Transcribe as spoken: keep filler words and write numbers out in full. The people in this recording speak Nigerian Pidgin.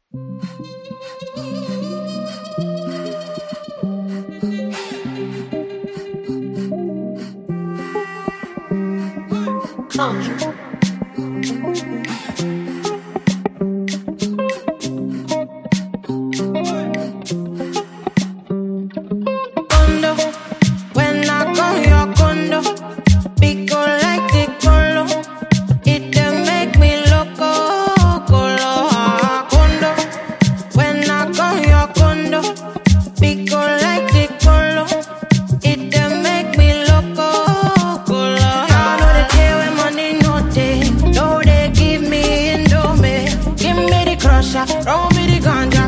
Culture. Condo, when I come your condo, pico like the colo, it dey make me loco, colo. Ah, condo, when I come your condo, pico like the colo, it dey make me loco, colo. I know the day when money no day, no they give me indomie, give me the crusher, roll me the ganja.